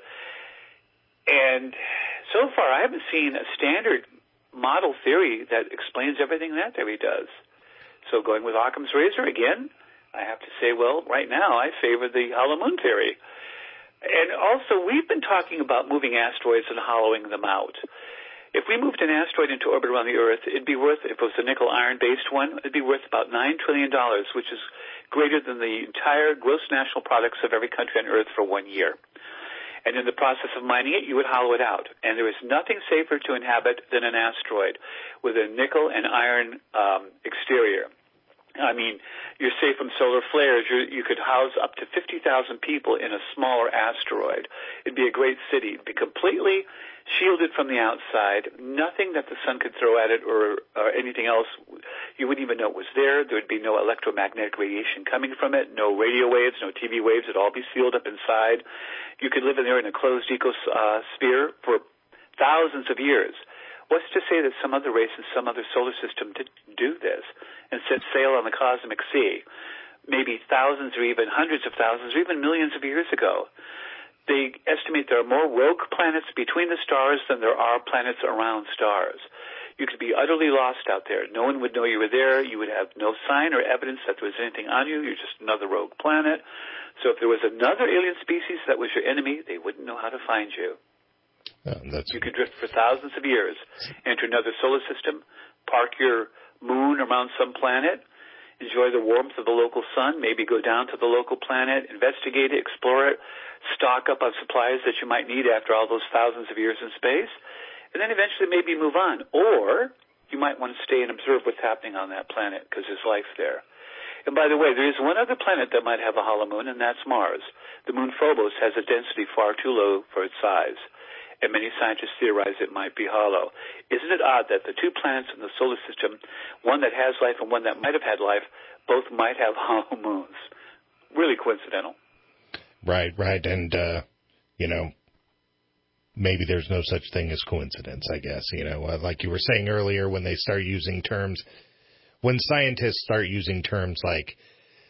[SPEAKER 11] And so far, I haven't seen a standard model theory that explains everything that theory does. So going with Occam's razor again, I have to say, well, right now I favor the hollow moon theory. And also, we've been talking about moving asteroids and hollowing them out. If we moved an asteroid into orbit around the Earth, it'd be worth, if it was a nickel-iron-based one, it'd be worth about $9 trillion, which is greater than the entire gross national products of every country on Earth for 1 year. And in the process of mining it, you would hollow it out. And there is nothing safer to inhabit than an asteroid with a nickel and iron exterior. I mean, you're safe from solar flares. You could house up to 50,000 people in a smaller asteroid. It'd be a great city. It'd be completely shielded from the outside. Nothing that the sun could throw at it or anything else. You wouldn't even know it was there. There would be no electromagnetic radiation coming from it, no radio waves, no TV waves. It'd all be sealed up inside. You could live in there in a closed ecosphere for thousands of years. What's to say that some other race in some other solar system didn't do this and set sail on the cosmic sea, maybe thousands or even hundreds of thousands or even millions of years ago? They estimate there are more rogue planets between the stars than there are planets around stars. You could be utterly lost out there. No one would know you were there. You would have no sign or evidence that there was anything on you. You're just another rogue planet. So if there was another alien species that was your enemy, they wouldn't know how to find you. You could drift for thousands of years, enter another solar system, park your moon around some planet, enjoy the warmth of the local sun, maybe go down to the local planet, investigate it, explore it, stock up on supplies that you might need after all those thousands of years in space, and then eventually maybe move on. Or you might want to stay and observe what's happening on that planet because there's life there. And by the way, there is one other planet that might have a hollow moon, and that's Mars. The moon Phobos has a density far too low for its size, and many scientists theorize it might be hollow. Isn't it odd that the two planets in the solar system, one that has life and one that might have had life, both might have hollow moons? Really coincidental.
[SPEAKER 2] Right. And, maybe there's no such thing as coincidence, I guess. Like you were saying earlier, when scientists start using terms like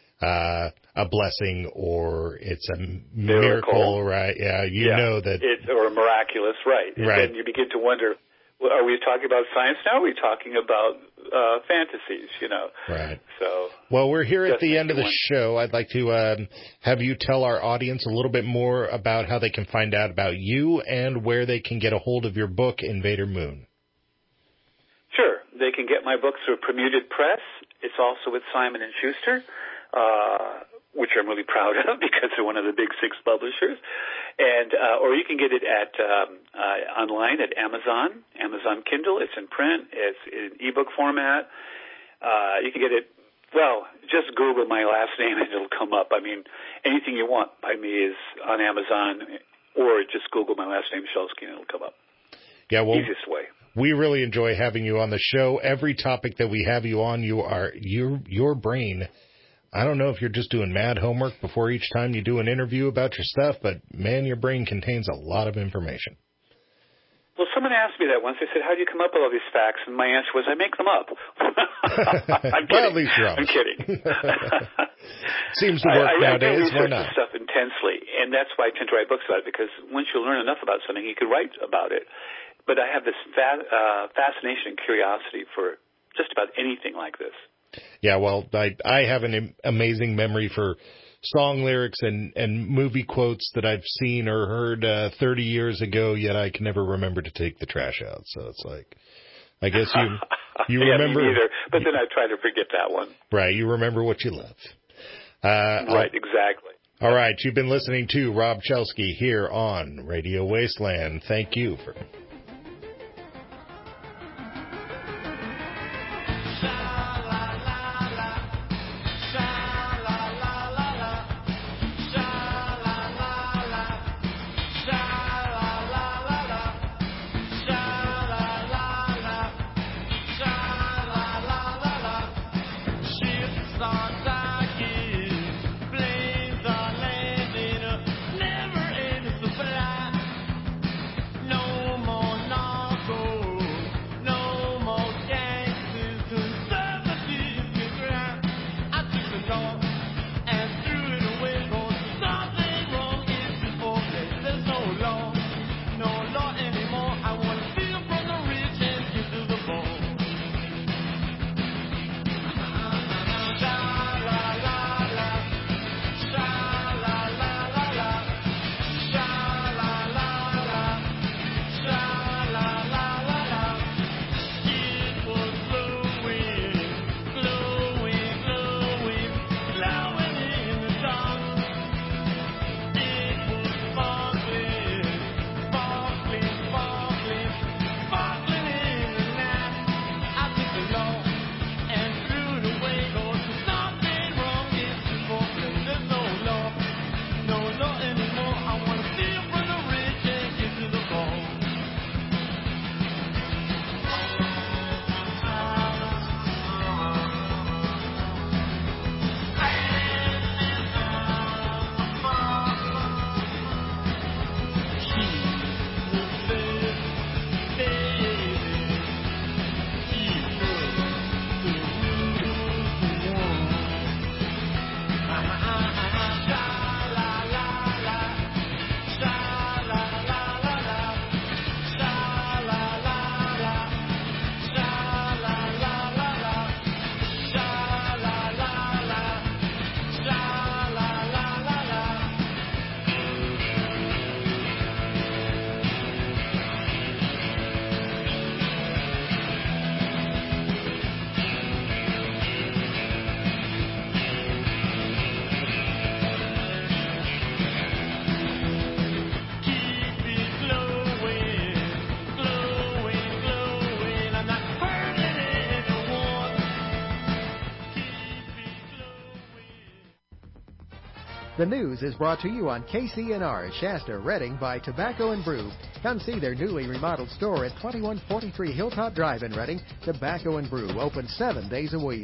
[SPEAKER 2] a blessing or it's a miracle, right? Yeah, know that.
[SPEAKER 11] Or miraculous, right. And then you begin to wonder, well, are we talking about science now? Or are we talking about fantasies,
[SPEAKER 2] Right.
[SPEAKER 11] So.
[SPEAKER 2] Well, we're here at the end of the show. I'd like to have you tell our audience a little bit more about how they can find out about you and where they can get a hold of your book, Invader Moon.
[SPEAKER 11] Sure. They can get my book through Permuted Press. It's also with Simon & Schuster, which I'm really proud of because they're one of the big 6 publishers. And or you can get it at online at Amazon Kindle. It's in print. It's in ebook format. You can get it. Well, just Google my last name and it'll come up. I mean, anything you want by me is on Amazon, or just Google my last name, Shelsky, and it'll come up.
[SPEAKER 2] Yeah, well,
[SPEAKER 11] easiest way.
[SPEAKER 2] We really enjoy having you on the show. Every topic that we have you on, your brain. I don't know if you're just doing mad homework before each time you do an interview about your stuff, but, man, your brain contains a lot of information.
[SPEAKER 11] Well, someone asked me that once. They said, how do you come up with all these facts? And my answer was, I make them up. I'm kidding.
[SPEAKER 2] Well, at least you're honest.
[SPEAKER 11] I'm kidding.
[SPEAKER 2] Seems to work nowadays. Why
[SPEAKER 11] I
[SPEAKER 2] not?
[SPEAKER 11] research stuff intensely, and that's why I tend to write books about it, because once you learn enough about something, you can write about it. But I have this fascination and curiosity for just about anything like this.
[SPEAKER 2] Yeah, well, I have an amazing memory for song lyrics and movie quotes that I've seen or heard 30 years ago, yet I can never remember to take the trash out. So it's like, I guess you remember.
[SPEAKER 11] Me neither, but then I try to forget that one.
[SPEAKER 2] Right, you remember what you love.
[SPEAKER 11] Right, exactly.
[SPEAKER 2] All right, you've been listening to Rob Shelsky here on Radio Wasteland. Thank you for...
[SPEAKER 10] No more
[SPEAKER 6] The news is brought to you on KCNR Shasta, Redding by Tobacco and Brew. Come see their newly remodeled store at 2143 Hilltop Drive in Redding. Tobacco and Brew, open 7 days a week.